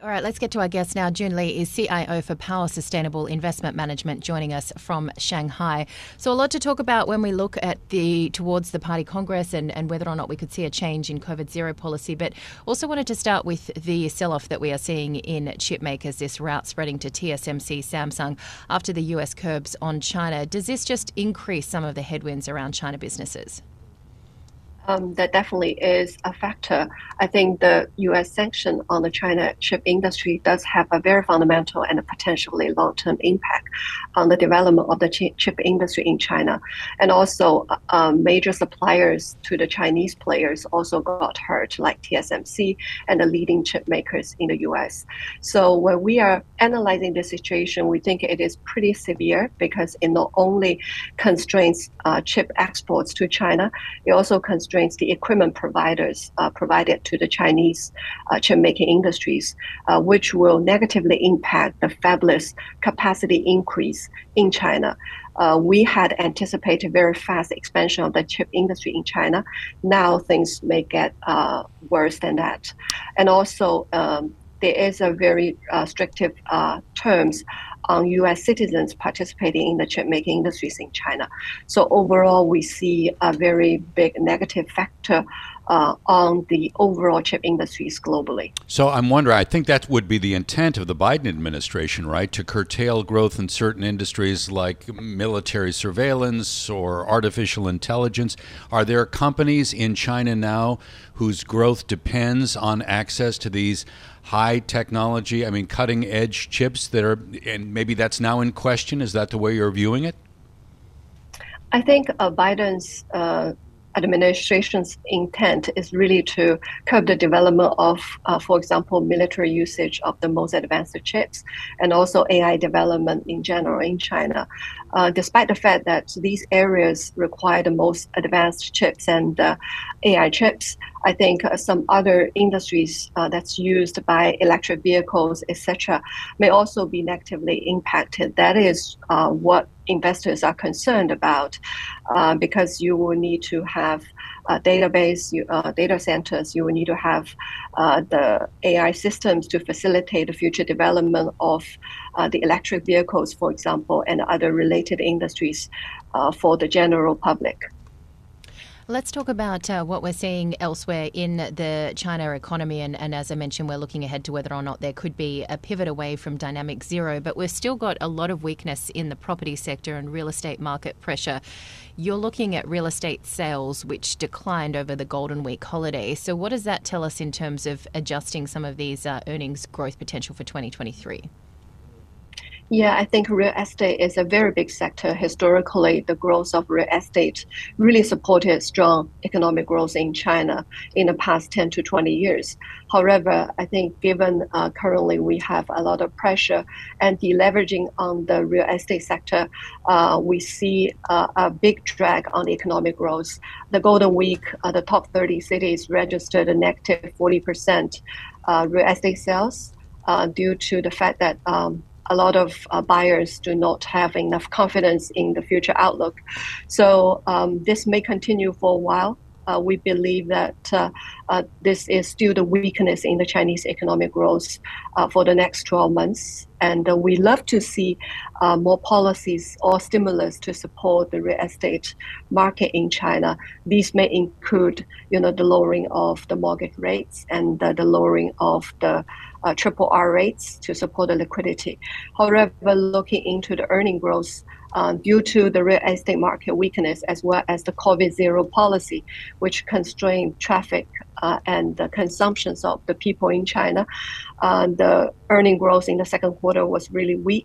All right, let's get to our guest now. Jun Lee is CIO for Power Sustainable Investment Management, joining us from Shanghai. So a lot to talk about when we look at towards the Party Congress and whether or not we could see a change in COVID zero policy. But also wanted to start with the sell-off that we are seeing in chip makers, this rout spreading to TSMC, Samsung, after the US curbs on China. Does this just increase some of the headwinds around China businesses? That definitely is a factor. I think the U.S. sanction on the China chip industry does have a very fundamental and a potentially long-term impact on the development of the chip industry in China. And also, major suppliers to the Chinese players also got hurt, like TSMC and the leading chip makers in the U.S. So when we are analyzing the situation, we think it is pretty severe because it not only constrains chip exports to China, it also constrains the equipment providers provided to the Chinese chip making industries, which will negatively impact the fabless capacity increase in China. We had anticipated very fast expansion of the chip industry in China. Now things may get worse than that. And also, there is a very restrictive terms on U.S. citizens participating in the chip making industries in China. So overall, we see a very big negative factor on the overall chip industries globally. So I'm wondering, I think that would be the intent of the Biden administration, right? To curtail growth in certain industries like military surveillance or artificial intelligence. Are there companies in China now whose growth depends on access to these high technology, cutting edge chips that are, and maybe that's now in question? Is that the way you're viewing it? I think Biden's administration's intent is really to curb the development of, for example, military usage of the most advanced chips and also AI development in general in China. Despite the fact that these areas require the most advanced chips and AI chips, I think some other industries that's used by electric vehicles, etc., may also be negatively impacted. That is what investors are concerned about, because you will need to have a database, data centers. You will need to have the AI systems to facilitate the future development of the electric vehicles, for example, and other related industries for the general public. Let's talk about what we're seeing elsewhere in the China economy. And as I mentioned, we're looking ahead to whether or not there could be a pivot away from dynamic zero. But we've still got a lot of weakness in the property sector and real estate market pressure. You're looking at real estate sales, which declined over the Golden Week holiday. So what does that tell us in terms of adjusting some of these earnings growth potential for 2023? Yeah, I think real estate is a very big sector. Historically, the growth of real estate really supported strong economic growth in China in the past 10 to 20 years. However, I think given currently we have a lot of pressure and deleveraging on the real estate sector, we see a big drag on the economic growth. The Golden Week, the top 30 cities registered a negative 40% real estate sales due to the fact that a lot of buyers do not have enough confidence in the future outlook. So this may continue for a while. We believe that this is still the weakness in the Chinese economic growth for the next 12 months. And we love to see more policies or stimulus to support the real estate market in China. These may include, the lowering of the mortgage rates and the lowering of the triple R rates to support the liquidity. However, looking into the earning growth, due to the real estate market weakness as well as the COVID zero policy, which constrained traffic and the consumptions of the people in China, the earning growth in the second quarter was really weak.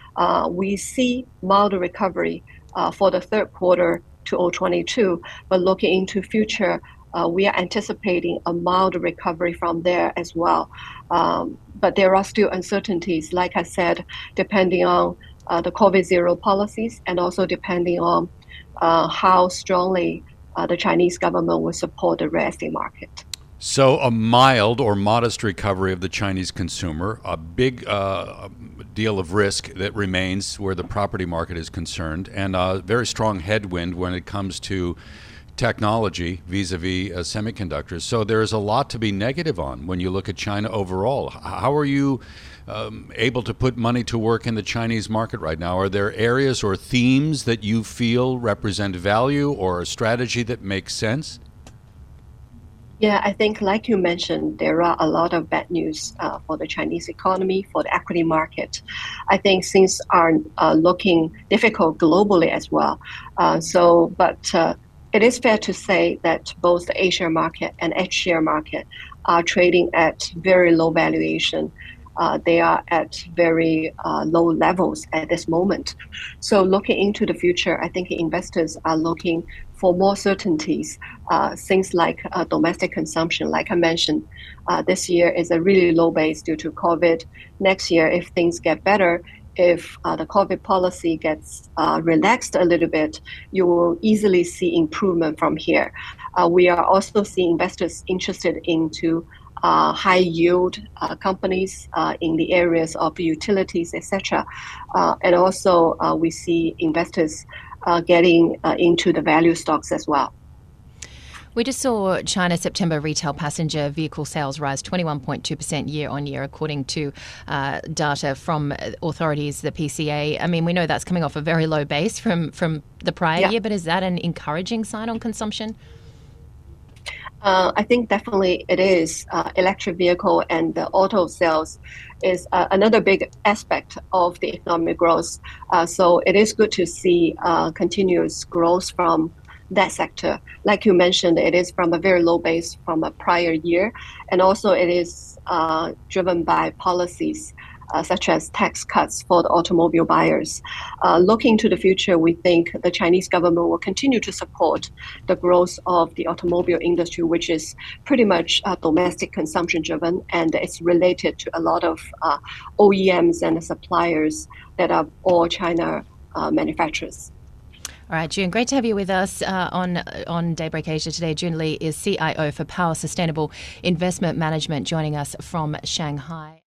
We see mild recovery for the third quarter 2022, but looking into future, we are anticipating a mild recovery from there as well. But there are still uncertainties, like I said, depending on the COVID zero policies and also depending on how strongly the Chinese government will support the real estate market. So a mild or modest recovery of the Chinese consumer, a big deal of risk that remains where the property market is concerned, and a very strong headwind when it comes to technology vis-a-vis semiconductors. So there's a lot to be negative on when you look at China overall. How are you able to put money to work in the Chinese market right now? Are there areas or themes that you feel represent value or a strategy that makes sense? Yeah, I think, like you mentioned, there are a lot of bad news for the Chinese economy, for the equity market. I think things are looking difficult globally as well. But it is fair to say that both the Asia market and H-share market are trading at very low valuation. They are at very low levels at this moment. So looking into the future, I think investors are looking for more certainties, things like domestic consumption. Like I mentioned, this year is a really low base due to COVID. Next year, if things get better, if the COVID policy gets relaxed a little bit, you will easily see improvement from here. We are also seeing investors interested into high yield companies in the areas of utilities, etc. And also we see investors getting into the value stocks as well. We just saw China September retail passenger vehicle sales rise 21.2% year on year, according to data from authorities, the PCA. I mean, we know that's coming off a very low base from the prior year, but is that an encouraging sign on consumption? I think definitely it is. Electric vehicle and the auto sales is another big aspect of the economic growth. So it is good to see continuous growth from that sector. Like you mentioned, it is from a very low base from a prior year. And also it is driven by policies such as tax cuts for the automobile buyers. Looking to the future, we think the Chinese government will continue to support the growth of the automobile industry, which is pretty much domestic consumption driven, and it's related to a lot of OEMs and suppliers that are all China manufacturers. All right, June, great to have you with us on Daybreak Asia today. June Lee is CIO for Power Sustainable Investment Management, joining us from Shanghai.